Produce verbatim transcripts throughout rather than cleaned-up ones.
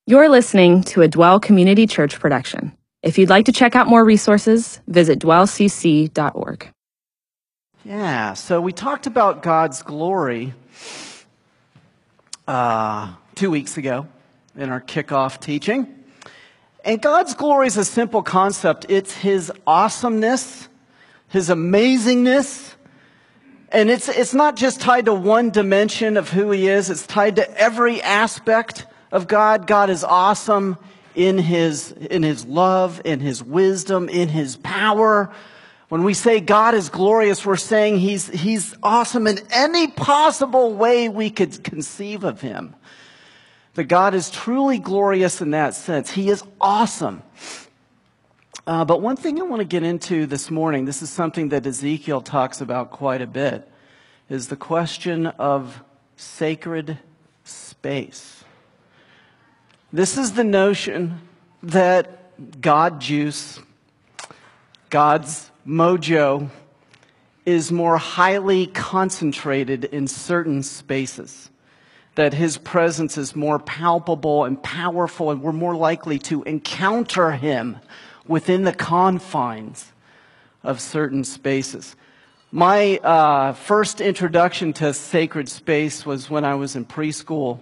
You're listening to a Dwell Community Church production. If you'd like to check out more resources, visit dwell c c dot org. Yeah, so we talked about God's glory uh, two weeks ago in our kickoff teaching. And God's glory is a simple concept. It's His awesomeness, His amazingness. And it's, it's not just tied to one dimension of who He is. It's tied to every aspect of God. God is awesome in His, in His love, in His wisdom, in His power. When we say God is glorious, we're saying He's, He's awesome in any possible way we could conceive of Him. That God is truly glorious in that sense. He is awesome. Uh, but one thing I want to get into this morning, this is something that Ezekiel talks about quite a bit, is the question of sacred space. This is the notion that God juice, God's mojo, is more highly concentrated in certain spaces. That His presence is more palpable and powerful, and we're more likely to encounter Him within the confines of certain spaces. My uh, first introduction to sacred space was when I was in preschool.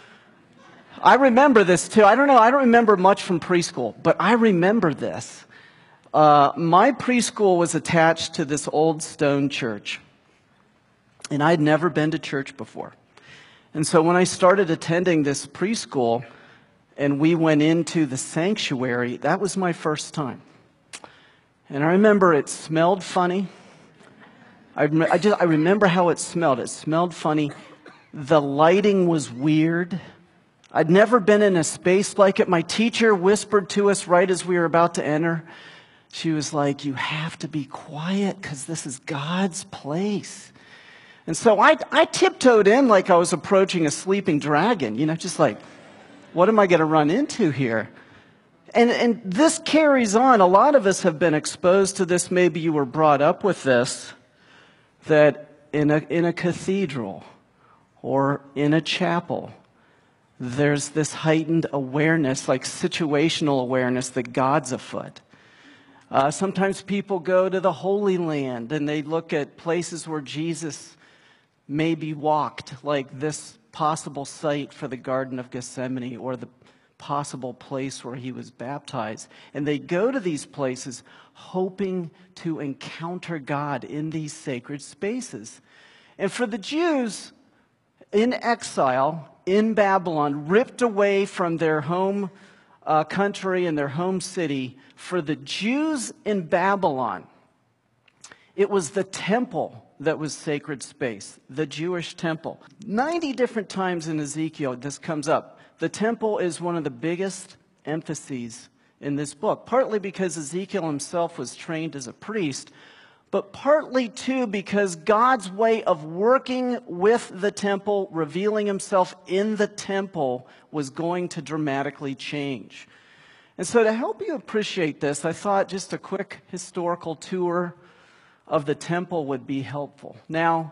I remember this too. I don't know, I don't remember much from preschool, but I remember this. Uh, my preschool was attached to this old stone church, and I'd never been to church before. And so when I started attending this preschool and we went into the sanctuary, that was my first time. And I remember it smelled funny. I, rem- I, just, I remember how it smelled. It smelled funny. The lighting was weird. I'd never been in a space like it. My teacher whispered to us right as we were about to enter. She was like, "You have to be quiet because this is God's place." And so I, I tiptoed in like I was approaching a sleeping dragon, you know, just like, what am I going to run into here? And, and this carries on. A lot of us have been exposed to this. Maybe you were brought up with this, that in a, in a cathedral or in a chapel, there's this heightened awareness, like situational awareness, that God's afoot. Uh, sometimes people go to the Holy Land and they look at places where Jesus maybe walked, like this possible site for the Garden of Gethsemane or the possible place where He was baptized. And they go to these places hoping to encounter God in these sacred spaces. And for the Jews in exile, in Babylon, ripped away from their home uh, country and their home city, for the Jews in Babylon, it was the temple that was sacred space, the Jewish temple. ninety different times in Ezekiel this comes up. The temple is one of the biggest emphases in this book, partly because Ezekiel himself was trained as a priest, but partly too because God's way of working with the temple, revealing Himself in the temple, was going to dramatically change. And so to help you appreciate this, I thought just a quick historical tour of the temple would be helpful. Now,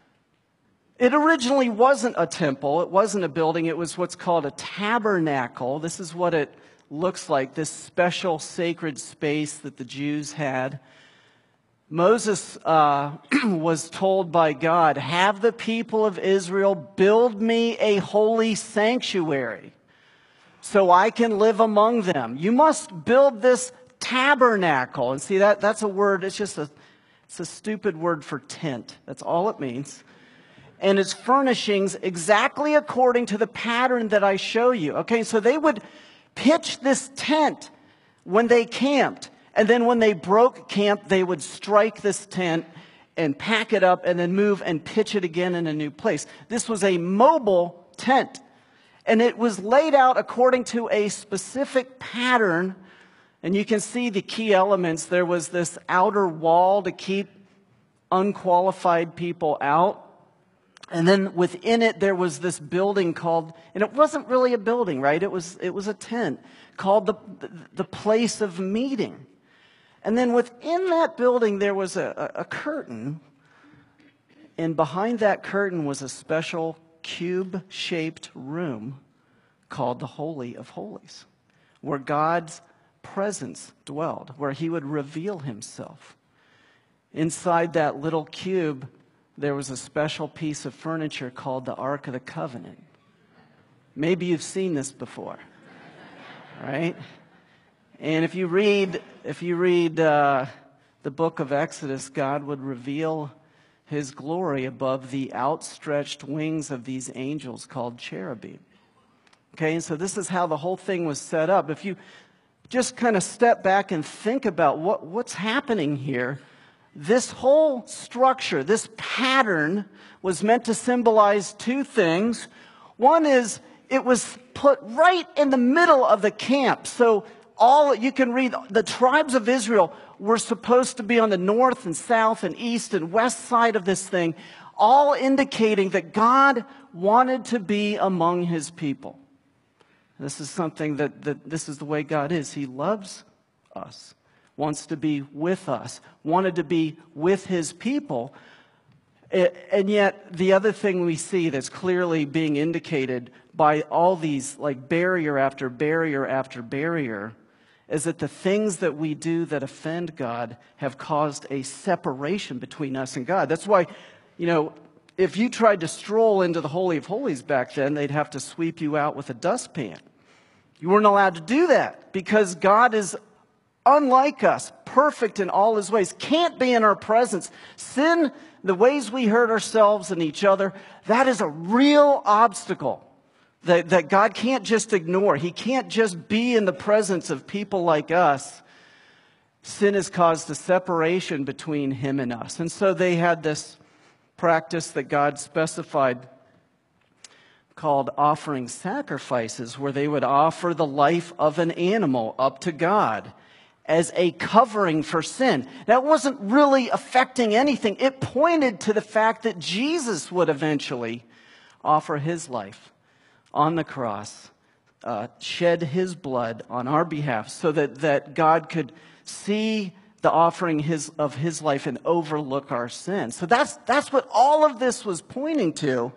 it originally wasn't a temple. It wasn't a building. It was what's called a tabernacle. This is what it looks like, this special sacred space that the Jews had. Moses uh, was told by God, "Have the people of Israel build me a holy sanctuary so I can live among them. You must build this tabernacle." And see, that that's a word, it's just a It's a stupid word for tent. That's all it means. And its furnishings exactly according to the pattern that I show you. Okay, so they would pitch this tent when they camped. And then when they broke camp, they would strike this tent and pack it up and then move and pitch it again in a new place. This was a mobile tent. And it was laid out according to a specific pattern. And you can see the key elements. There was this outer wall to keep unqualified people out. And then within it, there was this building called, and it wasn't really a building, right? It was, it was a tent called the, the place of meeting. And then within that building, there was a, a, a curtain. And behind that curtain was a special cube-shaped room called the Holy of Holies, where God's presence dwelled, where he would reveal himself. Inside that little cube, there was a special piece of furniture called the Ark of the Covenant. Maybe you've seen this before, right? And if you read, if you read uh, the book of Exodus, God would reveal his glory above the outstretched wings of these angels called cherubim. Okay, and so this is how the whole thing was set up. If you just kind of step back and think about what, what's happening here, this whole structure, this pattern was meant to symbolize two things. One is it was put right in the middle of the camp. So all you can read, the tribes of Israel were supposed to be on the north and south and east and west side of this thing, all indicating that God wanted to be among his people. This is something that, that this is the way God is. He loves us, wants to be with us, wanted to be with his people. And yet the other thing we see that's clearly being indicated by all these, like barrier after barrier after barrier, is that the things that we do that offend God have caused a separation between us and God. That's why, you know, if you tried to stroll into the Holy of Holies back then, they'd have to sweep you out with a dustpan. You weren't allowed to do that because God is unlike us, perfect in all his ways, can't be in our presence. Sin, the ways we hurt ourselves and each other, that is a real obstacle that, that God can't just ignore. He can't just be in the presence of people like us. Sin has caused a separation between him and us. And so they had this practice that God specified called offering sacrifices, where they would offer the life of an animal up to God as a covering for sin. That wasn't really affecting anything. It pointed to the fact that Jesus would eventually offer his life on the cross, uh, shed his blood on our behalf so that, that God could see the offering his, of his life and overlook our sin. So that's, that's what all of this was pointing to.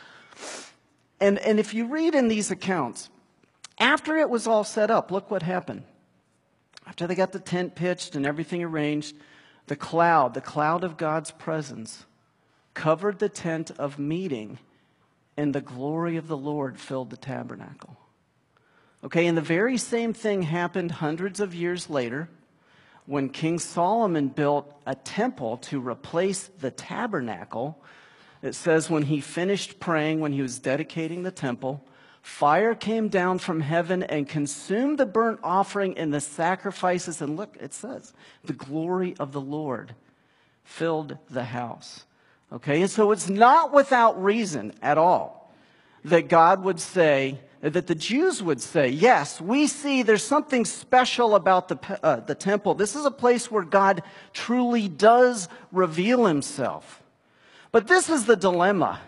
And, and if you read in these accounts, after it was all set up, look what happened. After they got the tent pitched and everything arranged, the cloud, the cloud of God's presence, covered the tent of meeting, and the glory of the Lord filled the tabernacle. Okay, and the very same thing happened hundreds of years later when King Solomon built a temple to replace the tabernacle. It says when he finished praying, when he was dedicating the temple, fire came down from heaven and consumed the burnt offering and the sacrifices. And look, it says, the glory of the Lord filled the house. Okay, and so it's not without reason at all that God would say, that the Jews would say, yes, we see there's something special about the, uh, the temple. This is a place where God truly does reveal himself. But this is the dilemma.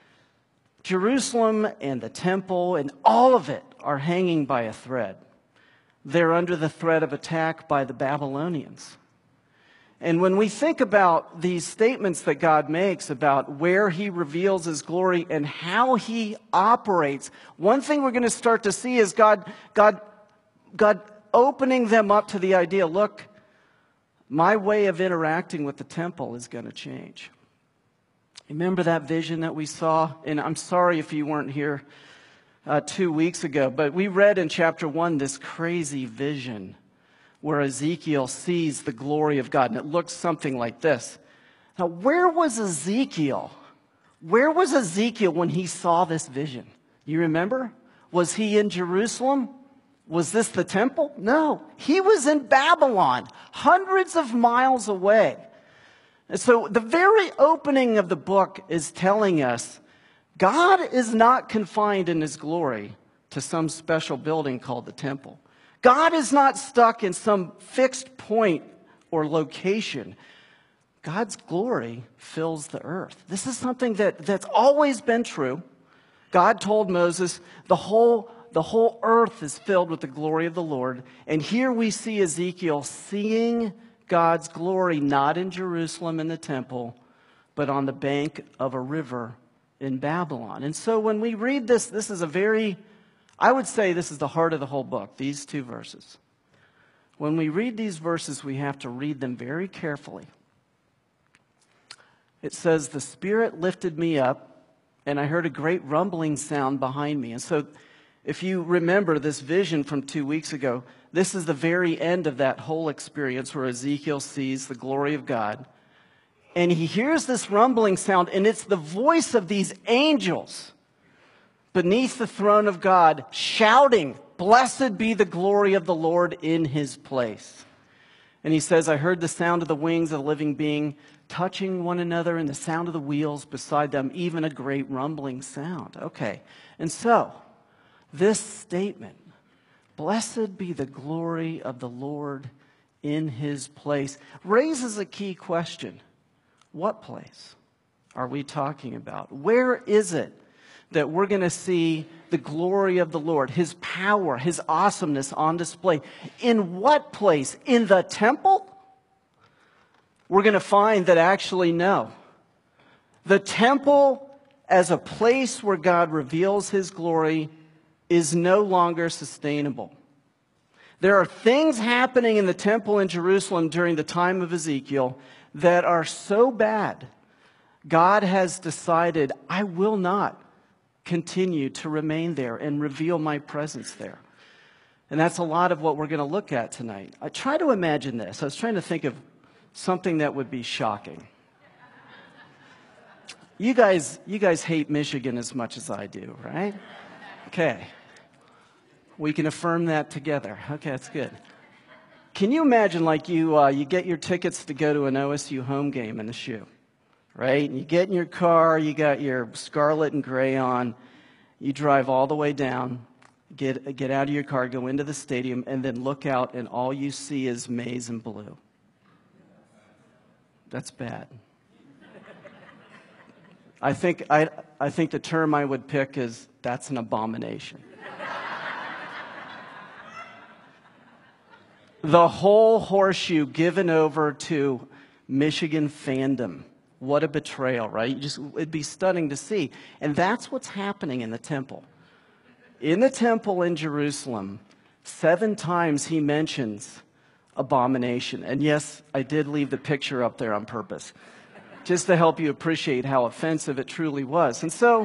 Jerusalem and the temple and all of it are hanging by a thread. They're under the threat of attack by the Babylonians. And when we think about these statements that God makes about where he reveals his glory and how he operates, one thing we're going to start to see is God, God, God opening them up to the idea, look, my way of interacting with the temple is going to change. Remember that vision that we saw? And I'm sorry if you weren't here uh, two weeks ago, but we read in chapter one this crazy vision where Ezekiel sees the glory of God, and it looks something like this. Now, where was Ezekiel? Where was Ezekiel when he saw this vision? You remember? Was he in Jerusalem? Was this the temple? No. He was in Babylon, hundreds of miles away. And so the very opening of the book is telling us God is not confined in his glory to some special building called the temple. God is not stuck in some fixed point or location. God's glory fills the earth. This is something that, that's always been true. God told Moses, the whole, the whole earth is filled with the glory of the Lord. And here we see Ezekiel seeing God's glory not in Jerusalem in the temple, but on the bank of a river in Babylon. And so when we read this, this is a very I would say this is the heart of the whole book, these two verses. When we read these verses, we have to read them very carefully. It says, the Spirit lifted me up, and I heard a great rumbling sound behind me. And so if you remember this vision from two weeks ago, this is the very end of that whole experience where Ezekiel sees the glory of God. And he hears this rumbling sound, and it's the voice of these angels beneath the throne of God shouting, "Blessed be the glory of the Lord in his place." And he says, I heard the sound of the wings of the living being touching one another and the sound of the wheels beside them, even a great rumbling sound. Okay, and so this statement, blessed be the glory of the Lord in his place, raises a key question. What place are we talking about? Where is it that we're going to see the glory of the Lord, his power, his awesomeness on display? In what place? In the temple? We're going to find that actually no. The temple as a place where God reveals his glory is no longer sustainable. There are things happening in the temple in Jerusalem during the time of Ezekiel that are so bad, God has decided, I will not continue to remain there and reveal my presence there. And that's a lot of what we're going to look at tonight. I try to imagine this. I was trying to think of something that would be shocking. You guys, you guys hate Michigan as much as I do, right? Okay. We can affirm that together. Okay, that's good. Can you imagine, like, you uh, you get your tickets to go to an O S U home game in the shoe, right? And you get in your car, you got your scarlet and gray on, you drive all the way down, get get out of your car, go into the stadium, and then look out, and all you see is maize and blue. That's bad. I think I I think the term I would pick is that's an abomination. The whole horseshoe given over to Michigan fandom. What a betrayal, right? You just, it'd be stunning to see. And that's what's happening in the temple. In the temple in Jerusalem, seven times he mentions abomination. And yes, I did leave the picture up there on purpose, just to help you appreciate how offensive it truly was. And so,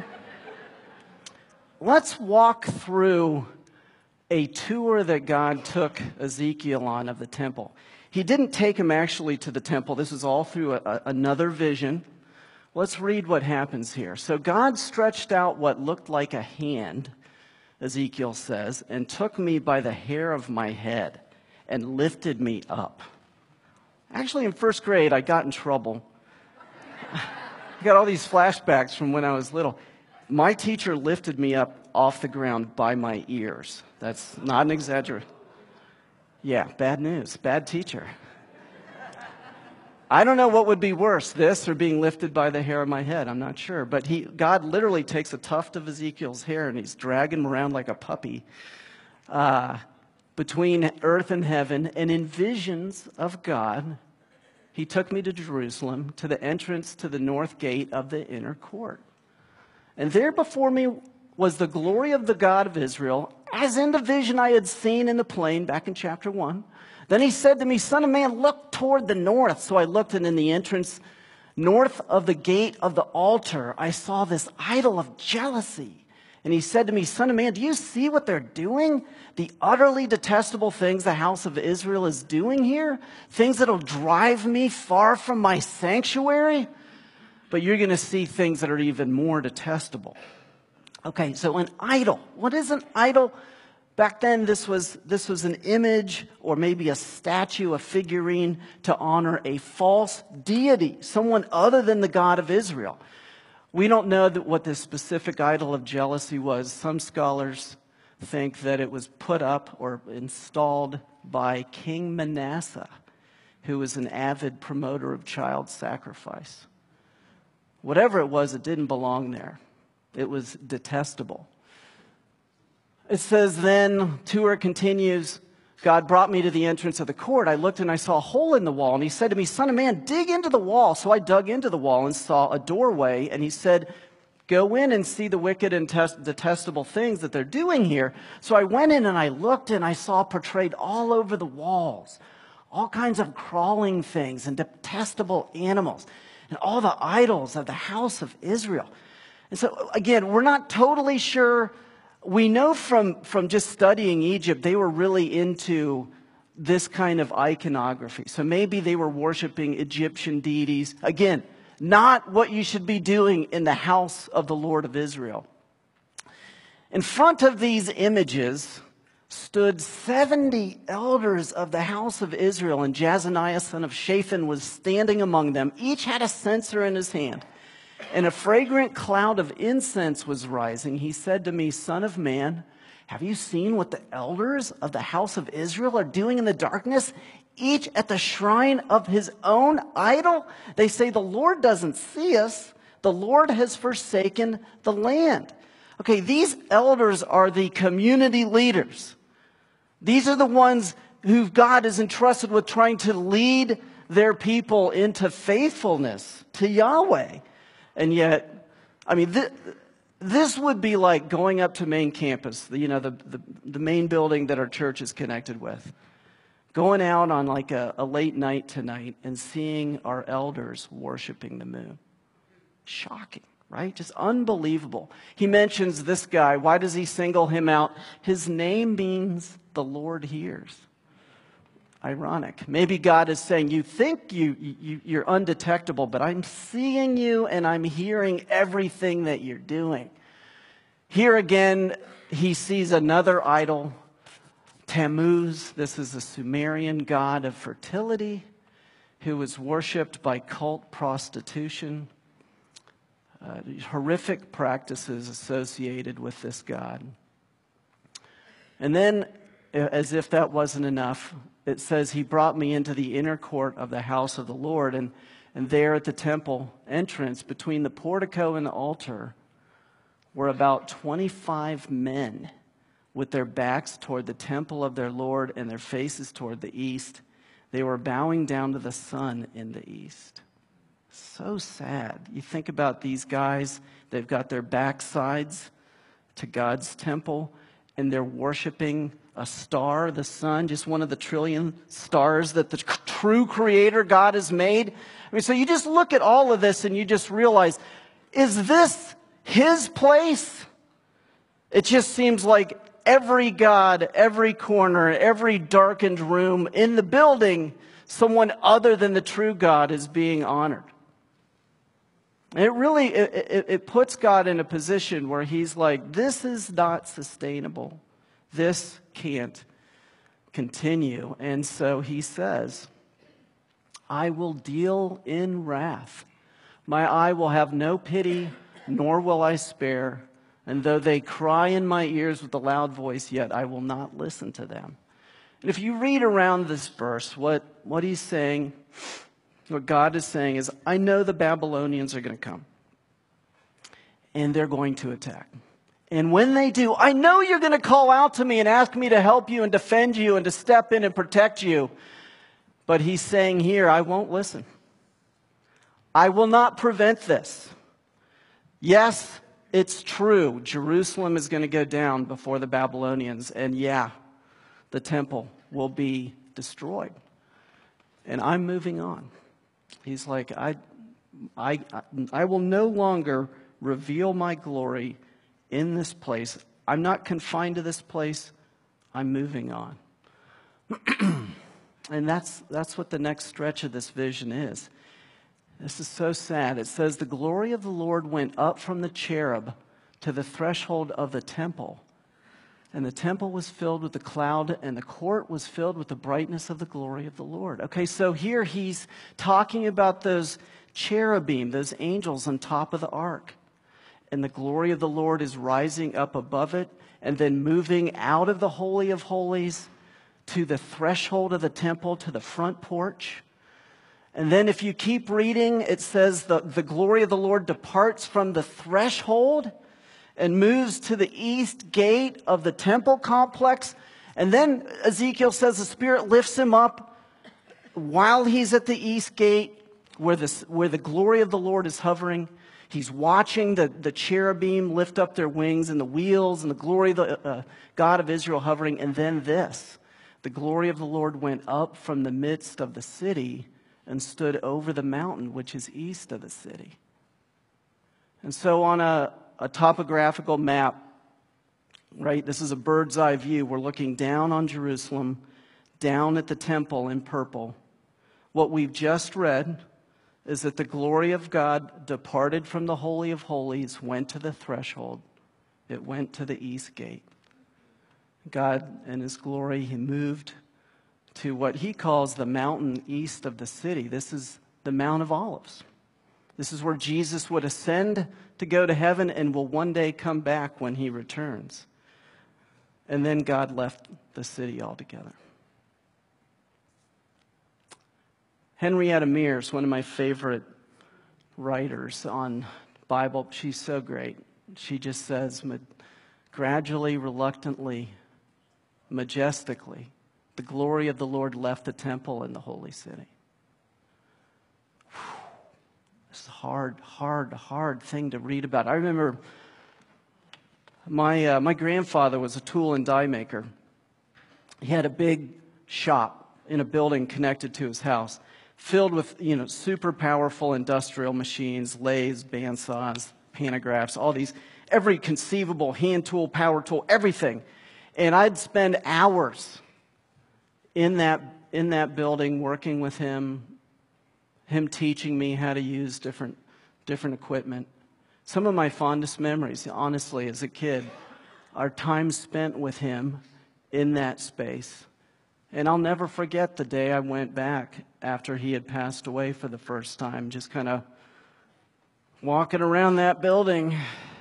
let's walk through a tour that God took Ezekiel on of the temple. He didn't take him actually to the temple. This is all through a, a, another vision. Let's read what happens here. So God stretched out what looked like a hand, Ezekiel says, and took me by the hair of my head and lifted me up. Actually, in first grade, I got in trouble. I got all these flashbacks from when I was little. My teacher lifted me up off the ground by my ears. That's not an exaggeration. Yeah, bad news. Bad teacher. I don't know what would be worse, this or being lifted by the hair of my head. I'm not sure. But he, God literally takes a tuft of Ezekiel's hair and he's dragging him around like a puppy uh, between earth and heaven. And in visions of God, he took me to Jerusalem, to the entrance to the north gate of the inner court. And there before me was the glory of the God of Israel, as in the vision I had seen in the plain back in chapter one. Then he said to me, Son of man, look toward the north. So I looked, and in the entrance, north of the gate of the altar, I saw this idol of jealousy. And he said to me, Son of man, do you see what they're doing? The utterly detestable things the house of Israel is doing here? Things that'll drive me far from my sanctuary? But you're going to see things that are even more detestable. Okay, so an idol. What is an idol? Back then, this was, this was an image or maybe a statue, a figurine to honor a false deity, someone other than the God of Israel. We don't know that what this specific idol of jealousy was. Some scholars think that it was put up or installed by King Manasseh, who was an avid promoter of child sacrifice. Whatever it was, it didn't belong there. It was detestable. It says then, tour continues, God brought me to the entrance of the court. I looked and I saw a hole in the wall. And he said to me, Son of man, dig into the wall. So I dug into the wall and saw a doorway. And he said, Go in and see the wicked and test, detestable things that they're doing here. So I went in and I looked and I saw portrayed all over the walls all kinds of crawling things and detestable animals and all the idols of the house of Israel. And so, again, we're not totally sure. We know from, from just studying Egypt, they were really into this kind of iconography. So maybe they were worshiping Egyptian deities. Again, not what you should be doing in the house of the Lord of Israel. In front of these images stood seventy elders of the house of Israel, and Jazaniah, son of Shaphan, was standing among them. Each had a censer in his hand, and a fragrant cloud of incense was rising. He said to me, Son of man, have you seen what the elders of the house of Israel are doing in the darkness, each at the shrine of his own idol? They say, the Lord doesn't see us. The Lord has forsaken the land. Okay, these elders are the community leaders. These are the ones who God is entrusted with trying to lead their people into faithfulness to Yahweh. And yet, I mean, th- this would be like going up to main campus, you know, the, the, the main building that our church is connected with. Going out on like a, a late night tonight and seeing our elders worshiping the moon. Shocking. Right? Just unbelievable. He mentions this guy. Why does he single him out? His name means the Lord hears. Ironic. Maybe God is saying, you think you, you, you're undetectable, but I'm seeing you and I'm hearing everything that you're doing. Here again, he sees another idol, Tammuz. This is a Sumerian god of fertility who was worshipped by cult prostitution. Uh, horrific practices associated with this god. And then, as if that wasn't enough, it says he brought me into the inner court of the house of the Lord, and, and there at the temple entrance, between the portico and the altar, were about twenty-five men with their backs toward the temple of their Lord and their faces toward the east. They were bowing down to the sun in the east. So sad. You think about these guys, they've got their backsides to God's temple, and they're worshiping a star, the sun, just one of the trillion stars that the true creator God has made. I mean, so you just look at all of this and you just realize, is this his place? It just seems like every god, every corner, every darkened room in the building, someone other than the true God is being honored. It really, it, it, it puts God in a position where he's like, this is not sustainable. This can't continue. And so he says, I will deal in wrath. My eye will have no pity, nor will I spare. And though they cry in my ears with a loud voice, yet I will not listen to them. And if you read around this verse, what, what he's saying, what God is saying is, I know the Babylonians are going to come. And they're going to attack. And when they do, I know you're going to call out to me and ask me to help you and defend you and to step in and protect you. But he's saying here, I won't listen. I will not prevent this. Yes, it's true. Jerusalem is going to go down before the Babylonians. And yeah, the temple will be destroyed. And I'm moving on. He's like, I, I, I will no longer reveal my glory in this place. I'm not confined to this place. I'm moving on. And that's, that's what the next stretch of this vision is. This is so sad. It says, the glory of the Lord went up from the cherub to the threshold of the temple. And the temple was filled with the cloud, and the court was filled with the brightness of the glory of the Lord. Okay, so here he's talking about those cherubim, those angels on top of the ark. And the glory of the Lord is rising up above it, and then moving out of the Holy of Holies to the threshold of the temple, to the front porch. And then if you keep reading, it says the, the glory of the Lord departs from the threshold and moves to the east gate of the temple complex. And then Ezekiel says the Spirit lifts him up while he's at the east gate where the, where the glory of the Lord is hovering. He's watching the, the cherubim lift up their wings and the wheels and the glory of the uh, God of Israel hovering. And then this, the glory of the Lord went up from the midst of the city and stood over the mountain, which is east of the city. And so on a, a topographical map, right, this is a bird's eye view. We're looking down on Jerusalem, down at the temple in purple. What we've just read is that the glory of God departed from the Holy of Holies, went to the threshold. It went to the east gate. God in his glory, he moved to what he calls the mountain east of the city. This is the Mount of Olives. This is where Jesus would ascend to go to heaven and will one day come back when he returns. And then God left the city altogether. Henrietta Mears, one of my favorite writers on Bible, she's so great. She just says, gradually, reluctantly, majestically, the glory of the Lord left the temple and the holy city. Whew. This is a hard, hard, hard thing to read about. I remember my, uh, my grandfather was a tool and die maker. He had a big shop in a building connected to his house, filled with, you know, super powerful industrial machines, lathes, bandsaws, pantographs, all these, every conceivable hand tool, power tool, everything. And I'd spend hours in that in that building working with him, him teaching me how to use different different equipment. Some of my fondest memories, honestly, as a kid, are time spent with him in that space. And I'll never forget the day I went back after he had passed away for the first time, just kind of walking around that building.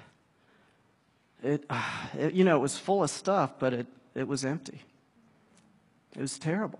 It, it, you know, it was full of stuff, but it, it was empty. It was terrible.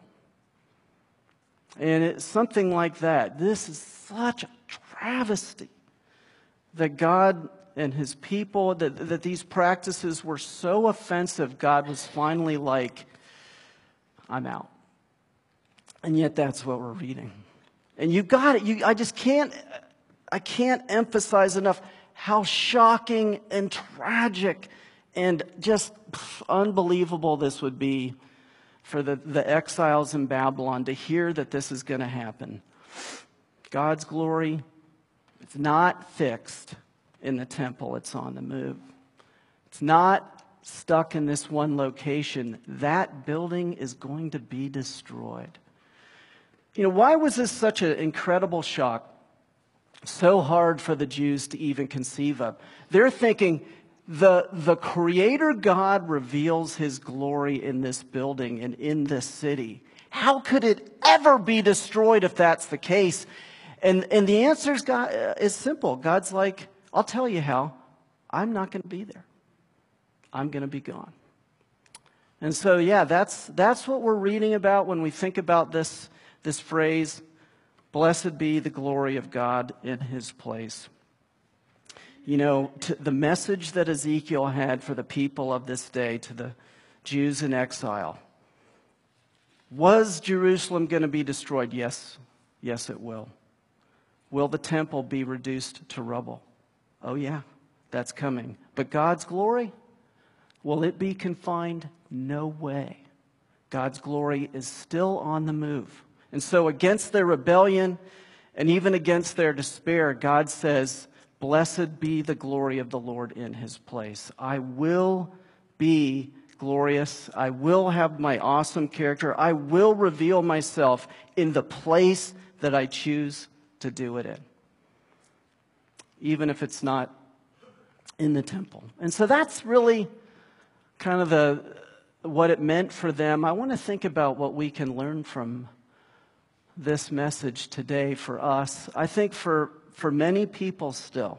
And it's something like that. This is such a travesty that God and his people, that, that these practices were so offensive, God was finally like, I'm out. And yet that's what we're reading. And you got it. You, I just can't, I can't emphasize enough how shocking and tragic and just pff, unbelievable this would be for the, the exiles in Babylon to hear that this is going to happen. God's glory, it's not fixed in the temple. It's on the move. It's not stuck in this one location. That building is going to be destroyed. You know, why was this such an incredible shock? So hard for the Jews to even conceive of. They're thinking, the, the Creator God reveals his glory in this building and in this city. How could it ever be destroyed if that's the case? And, and the answer is, God, is simple. God's like, I'll tell you how. I'm not going to be there. I'm going to be gone. And so, yeah, that's, that's what we're reading about when we think about this, this phrase, blessed be the glory of God in his place. You know, to the message that Ezekiel had for the people of this day, to the Jews in exile. Was Jerusalem going to be destroyed? Yes. Yes, it will. Will the temple be reduced to rubble? Oh, yeah, that's coming. But God's glory, will it be confined? No way. God's glory is still on the move. And so against their rebellion and even against their despair, God says, blessed be the glory of the Lord in his place. I will be glorious. I will have my awesome character. I will reveal myself in the place that I choose to do it in, even if it's not in the temple. And so that's really kind of the what it meant for them. I want to think about what we can learn from this message today for us. I think for, for many people still,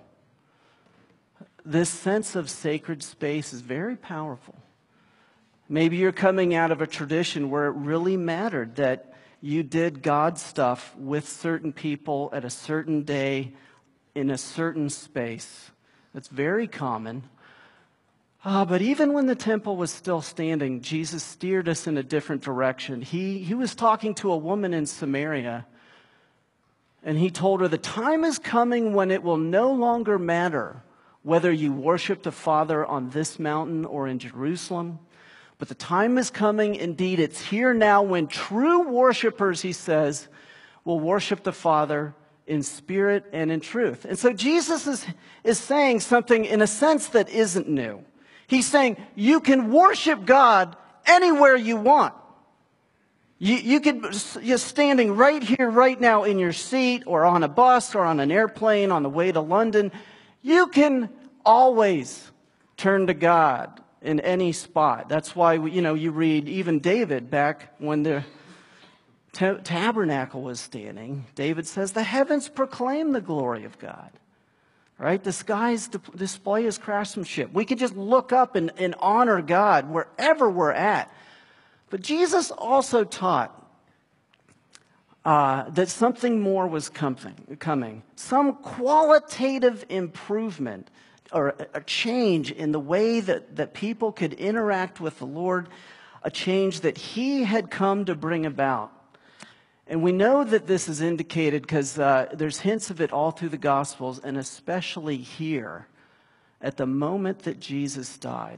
this sense of sacred space is very powerful. Maybe you're coming out of a tradition where it really mattered that you did God stuff with certain people at a certain day in a certain space. That's very common. Uh, but even when the temple was still standing, Jesus steered us in a different direction. He, he was talking to a woman in Samaria, And he told her, the time is coming when it will no longer matter whether you worship the Father on this mountain or in Jerusalem. But the time is coming, indeed, it's here now, when true worshipers, he says, will worship the Father in spirit and in truth. And so Jesus is, is saying something in a sense that isn't new. He's saying you can worship God anywhere you want. You, you could, you're standing right here, right now in your seat, or on a bus, or on an airplane on the way to London. You can always turn to God in any spot. That's why, you know, you read even David back when the t- tabernacle was standing. David says, the heavens proclaim the glory of God. Right? The skies d- display his craftsmanship. We could just look up and, and honor God wherever we're at. But Jesus also taught uh, that something more was coming, coming. Some qualitative improvement or a change in the way that, that people could interact with the Lord, a change that he had come to bring about. And we know that this is indicated because uh, there's hints of it all through the Gospels, and especially here at the moment that Jesus died.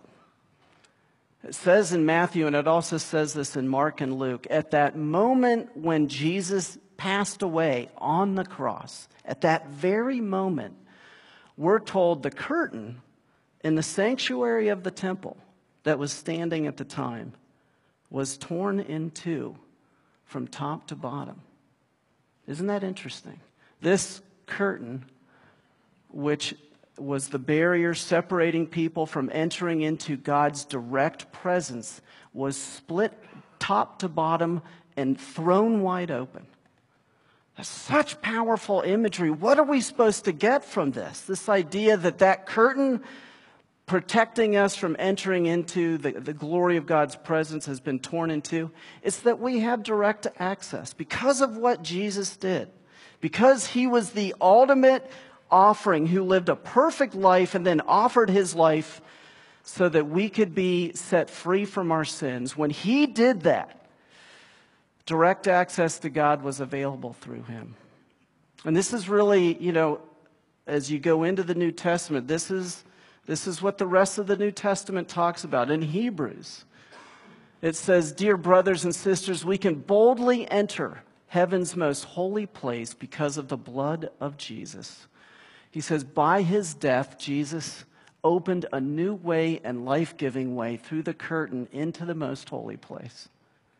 It says in Matthew, and it also says this in Mark and Luke, at that moment when Jesus passed away on the cross, at that very moment, we're told the curtain in the sanctuary of the temple that was standing at the time was torn in two from top to bottom. Isn't that interesting? This curtain, which was the barrier separating people from entering into God's direct presence, was split top to bottom and thrown wide open. That's such powerful imagery. What are we supposed to get from this? This idea that that curtain protecting us from entering into the, the glory of God's presence has been torn in two. It's that we have direct access because of what Jesus did. Because he was the ultimate offering who lived a perfect life and then offered his life so that we could be set free from our sins. When he did that, direct access to God was available through him. And this is really, you know, as you go into the New Testament, this is this is what the rest of the New Testament talks about. In Hebrews, it says, dear brothers and sisters, we can boldly enter heaven's most holy place because of the blood of Jesus. He says, by his death, Jesus opened a new way and life-giving way through the curtain into the most holy place.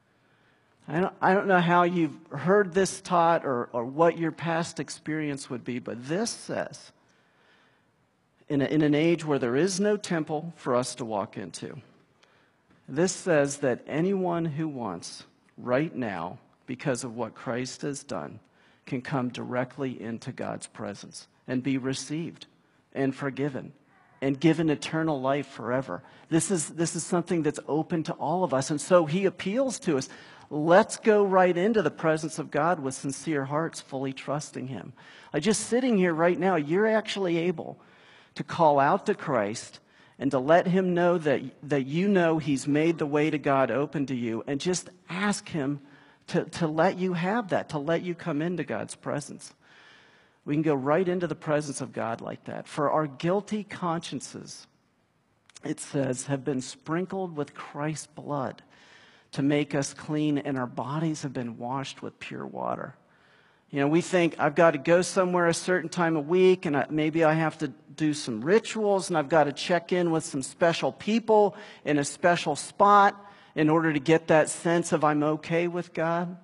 I don't, I don't know how you've heard this taught or, or what your past experience would be, but this says, in, a, in an age where there is no temple for us to walk into, this says that anyone who wants right now, because of what Christ has done, can come directly into God's presence and be received and forgiven and given eternal life forever. This is, this is something that's open to all of us. And so he appeals to us. Let's go right into the presence of God with sincere hearts, fully trusting him. Like just sitting here right now, you're actually able to call out to Christ and to let him know that, that you know he's made the way to God open to you, and just ask him to, to let you have that, to let you come into God's presence. We can go right into the presence of God like that. For our guilty consciences, it says, have been sprinkled with Christ's blood to make us clean, and our bodies have been washed with pure water. You know, we think I've got to go somewhere a certain time of week, and I, maybe I have to do some rituals, and I've got to check in with some special people in a special spot in order to get that sense of I'm okay with God.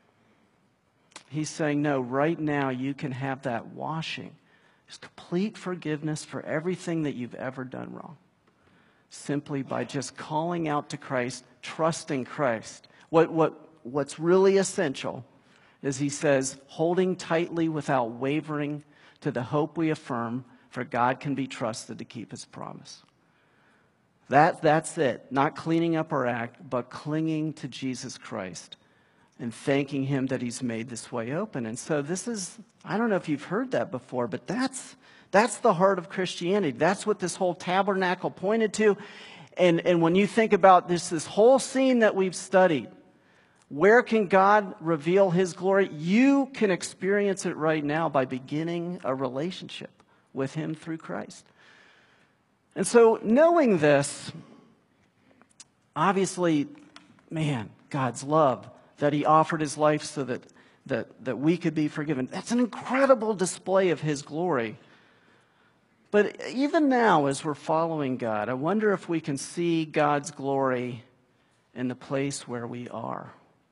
He's saying, no, right now you can have that washing. Just complete forgiveness for everything that you've ever done wrong. Simply by just calling out to Christ, trusting Christ. What, what, what's really essential is, he says, holding tightly without wavering to the hope we affirm, for God can be trusted to keep his promise. That, that's it. Not cleaning up our act, but clinging to Jesus Christ and thanking him that he's made this way open. And so this is, I don't know if you've heard that before, but that's that's the heart of Christianity. That's what this whole tabernacle pointed to. And, and when you think about this, this whole scene that we've studied, Where can God reveal his glory? You can experience it right now by beginning a relationship with him through Christ. And so knowing this, obviously, man, God's love, that he offered his life so that, that, that we could be forgiven. That's an incredible display of his glory. But even now, as we're following God, I wonder if we can see God's glory in the place where we are.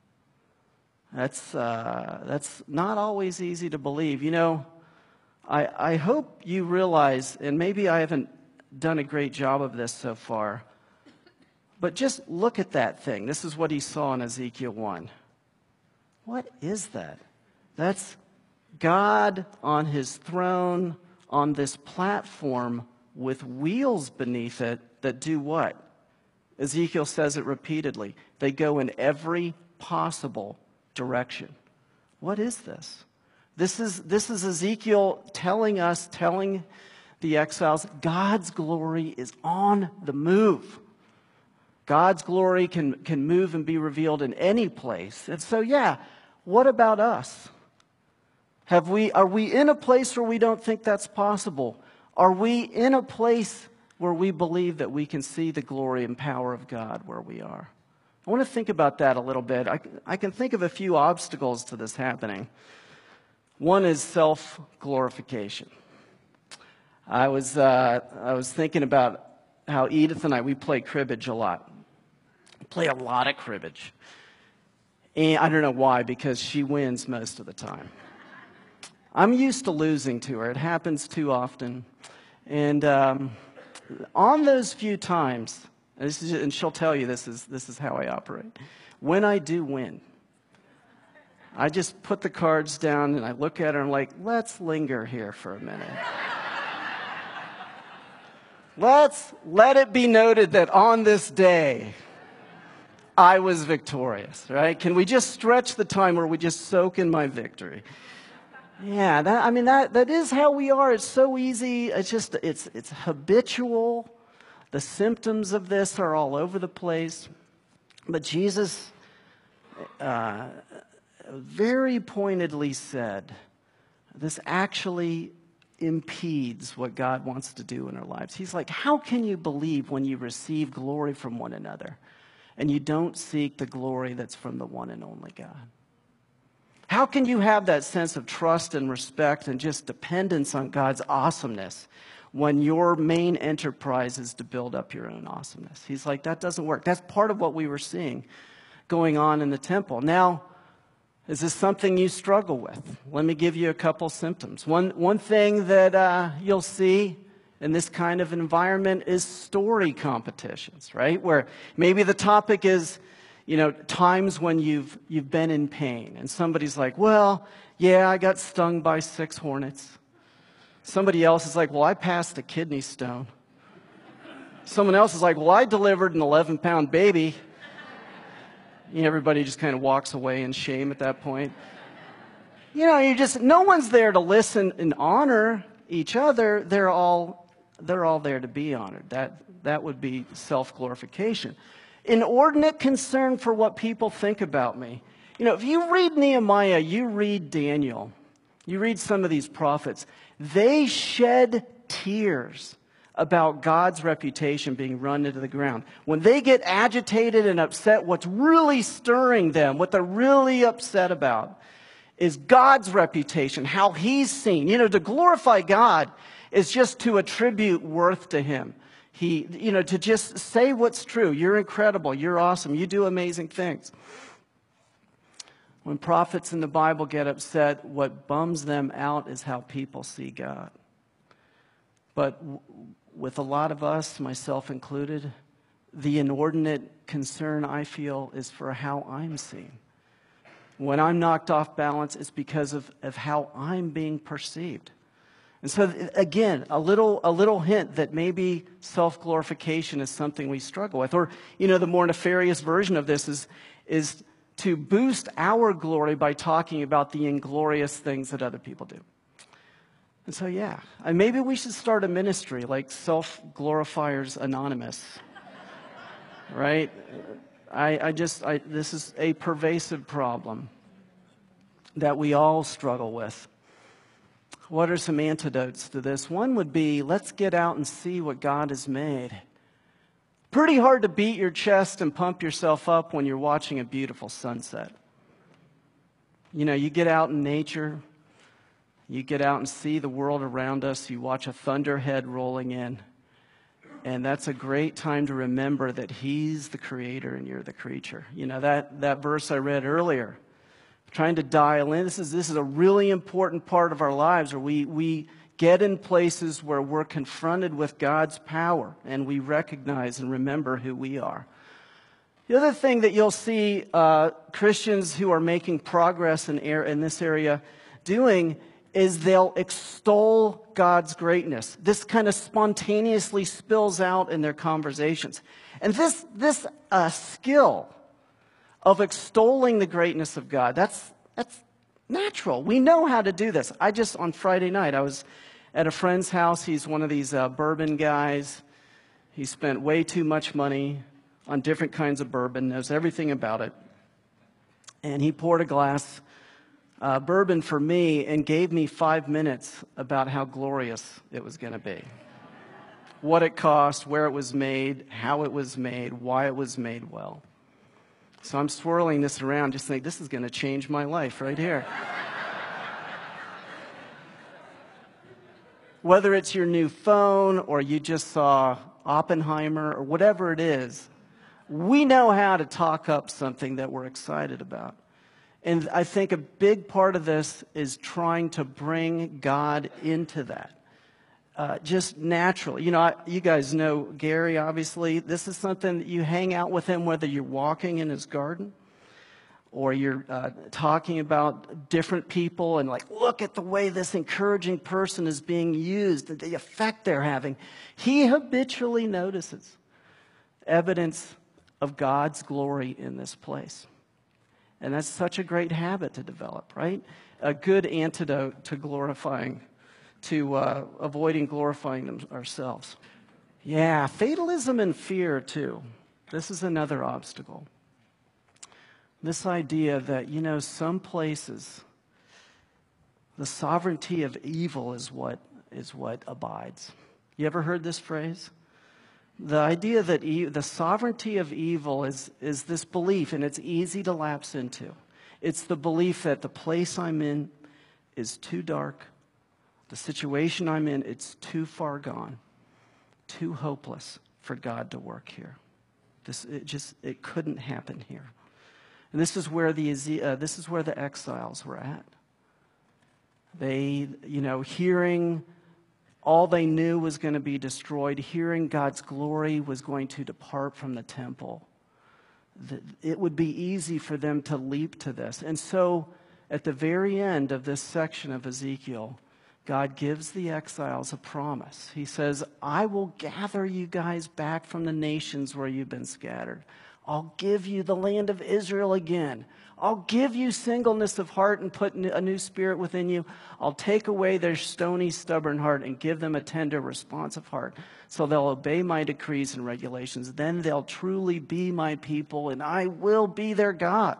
That's, uh, that's not always easy to believe. You know, I, I hope you realize, and maybe I haven't done a great job of this so far, but just look at that thing. This is what he saw in Ezekiel one. What is that? That's God on his throne on this platform with wheels beneath it that do what? Ezekiel says it repeatedly. They go in every possible direction. What is this? This is, this is Ezekiel telling us, telling the exiles, God's glory is on the move. God's glory can, can move and be revealed in any place. And so, yeah, what about us? Have we, are we in a place where we don't think that's possible? Are we in a place where we believe that we can see the glory and power of God where we are? I want to think about that a little bit. I, I can think of a few obstacles to this happening. One is self-glorification. I was, uh, I was thinking about how Edith and I, we play cribbage a lot. We play a lot of cribbage. And I don't know why, because she wins most of the time. I'm used to losing to her. It happens too often. And um, on those few times, and, this is, and she'll tell you this is, this is how I operate. When I do win, I just put the cards down and I look at her and I'm like, let's linger here for a minute. Let's let it be noted that on this day, I was victorious, right? Can we just stretch the time where we just soak in my victory? Yeah, that, I mean, that, that is how we are. It's so easy. It's just, it's, it's habitual. The symptoms of this are all over the place. But Jesus uh, very pointedly said, this actually impedes what God wants to do in our lives. He's like, how can you believe when you receive glory from one another and you don't seek the glory that's from the one and only God? How can you have that sense of trust and respect and just dependence on God's awesomeness when your main enterprise is to build up your own awesomeness? He's like, that doesn't work. That's part of what we were seeing going on in the temple. Now, is this something you struggle with? Let me give you a couple symptoms. One, one thing that uh, you'll see in this kind of environment is story competitions, right? Where maybe the topic is, you know, times when you've, you've been in pain. And somebody's like, well, yeah, I got stung by six hornets. Somebody else is like, well, I passed a kidney stone. Someone else is like, well, I delivered an eleven-pound baby. You know, everybody just kind of walks away in shame at that point. You know, you just, no one's there to listen and honor each other. They're all, they're all there to be honored. That, that would be self-glorification. Inordinate concern for what people think about me. You know, if you read Nehemiah, you read Daniel, you read some of these prophets, they shed tears about God's reputation being run into the ground. When they get agitated and upset, what's really stirring them, what they're really upset about, is God's reputation, how he's seen. You know, to glorify God is just to attribute worth to him. He, you know, to just say what's true. You're incredible. You're awesome. You do amazing things. When prophets in the Bible get upset, what bums them out is how people see God. But w- with a lot of us, myself included, the inordinate concern I feel is for how I'm seen. When I'm knocked off balance, it's because of, of how I'm being perceived. And so, again, a little, a little hint that maybe self-glorification is something we struggle with. Or, you know, the more nefarious version of this is, is to boost our glory by talking about the inglorious things that other people do. And so, yeah, and maybe we should start a ministry like Self-Glorifiers Anonymous, right? I, I just, I, this is a pervasive problem that we all struggle with. What are some antidotes to this? One would be, let's get out and see what God has made. Pretty hard to beat your chest and pump yourself up when you're watching a beautiful sunset. You know, you get out in nature, you get out and see the world around us, you watch a thunderhead rolling in, and that's a great time to remember that He's the creator and you're the creature. You know, that, that verse I read earlier, trying to dial in. This is this is a really important part of our lives where we, we get in places where we're confronted with God's power and we recognize and remember who we are. The other thing that you'll see uh, Christians who are making progress in, air, in this area doing is they'll extol God's greatness. This kind of spontaneously spills out in their conversations. And this, this uh, skill of extolling the greatness of God, that's that's natural. We know how to do this. I just, on Friday night, I was at a friend's house. He's one of these uh, bourbon guys. He spent way too much money on different kinds of bourbon, knows everything about it. And he poured a glass uh, bourbon for me and gave me five minutes about how glorious it was going to be. What it cost, where it was made, how it was made, why it was made well. So I'm swirling this around, just think, this is going to change my life right here. Whether it's your new phone or you just saw Oppenheimer or whatever it is, we know how to talk up something that we're excited about. And I think a big part of this is trying to bring God into that. Uh, just naturally. You know, I, you guys know Gary, obviously. This is something that you hang out with him, whether you're walking in his garden or you're uh, talking about different people and like, look at the way this encouraging person is being used, the effect they're having. He habitually notices evidence of God's glory in this place. And that's such a great habit to develop, right? A good antidote to glorifying to uh, avoiding glorifying them ourselves. Yeah, fatalism and fear, too. This is another obstacle. This idea that, you know, some places, the sovereignty of evil is what is what abides. You ever heard this phrase? The idea that e- the sovereignty of evil is, is this belief, and it's easy to lapse into. It's the belief that the place I'm in is too dark. The situation I'm in, it's too far gone, too hopeless for God to work here. This it just it couldn't happen here. And this is where the uh, this is where the exiles were at. They, you know, hearing all they knew was going to be destroyed, hearing God's glory was going to depart from the temple. It would be easy for them to leap to this. And so, at the very end of this section of Ezekiel, God gives the exiles a promise. He says, I will gather you guys back from the nations where you've been scattered. I'll give you the land of Israel again. I'll give you singleness of heart and put a new spirit within you. I'll take away their stony, stubborn heart and give them a tender, responsive heart. So they'll obey my decrees and regulations. Then they'll truly be my people and I will be their God.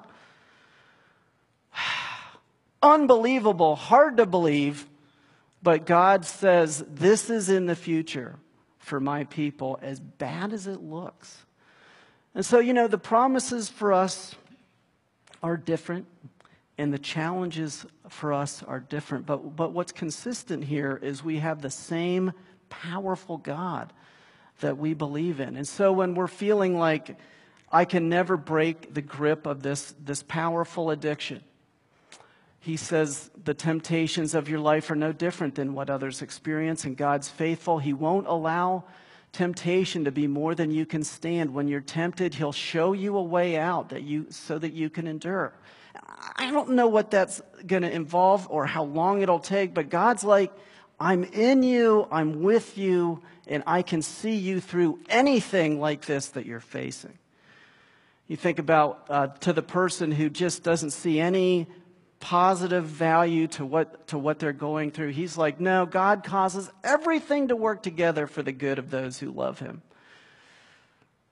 Unbelievable, hard to believe. But God says, this is in the future for my people, as bad as it looks. And so, you know, the promises for us are different, and the challenges for us are different. But, but what's consistent here is we have the same powerful God that we believe in. And so when we're feeling like I can never break the grip of this, this powerful addiction, He says the temptations of your life are no different than what others experience, and God's faithful. He won't allow temptation to be more than you can stand. When you're tempted, He'll show you a way out that you so that you can endure. I don't know what that's going to involve or how long it'll take, but God's like, I'm in you, I'm with you, and I can see you through anything like this that you're facing. You think about uh, to the person who just doesn't see any positive value to what to what they're going through. He's like, no, God causes everything to work together for the good of those who love Him.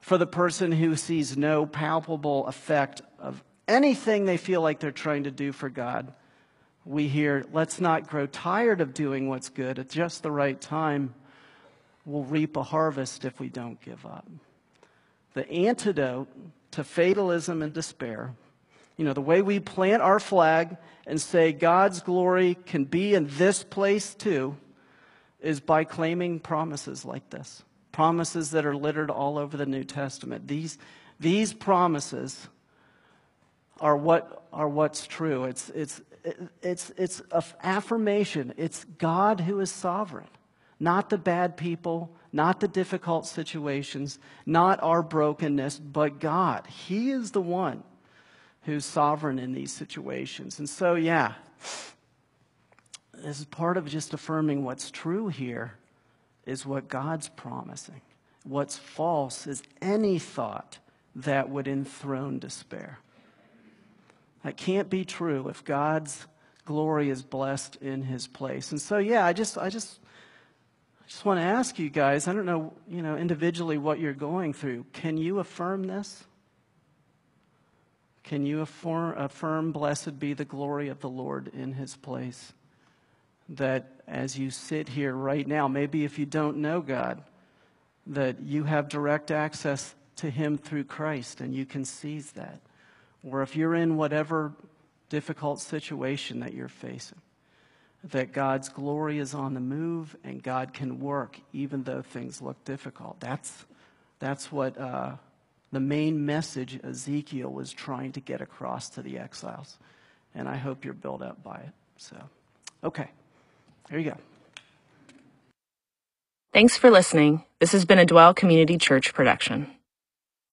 For the person who sees no palpable effect of anything they feel like they're trying to do for God, we hear, let's not grow tired of doing what's good. At just the right time, we'll reap a harvest if we don't give up. The antidote to fatalism and despair, you know, the way we plant our flag and say God's glory can be in this place too, is by claiming promises like this. Promises that are littered all over the New Testament. These, these promises are what are what's true. It's it's it's it's an affirmation. It's God who is sovereign, not the bad people, not the difficult situations, not our brokenness, but God. He is the one who's sovereign in these situations. And so, yeah, this is part of just affirming what's true here is what God's promising. What's false is any thought that would enthrone despair. That can't be true if God's glory is blessed in his place. And so, yeah, I just, I just, I just want to ask you guys, I don't know, you know, individually what you're going through. Can you affirm this? Can you affirm, affirm, blessed be the glory of the Lord in his place? That as you sit here right now, maybe if you don't know God, that you have direct access to him through Christ and you can seize that. Or if you're in whatever difficult situation that you're facing, that God's glory is on the move and God can work even though things look difficult. That's, that's what uh, the main message Ezekiel was trying to get across to the exiles. And I hope you're built up by it. So, okay. There you go. Thanks for listening. This has been a Dwell Community Church production.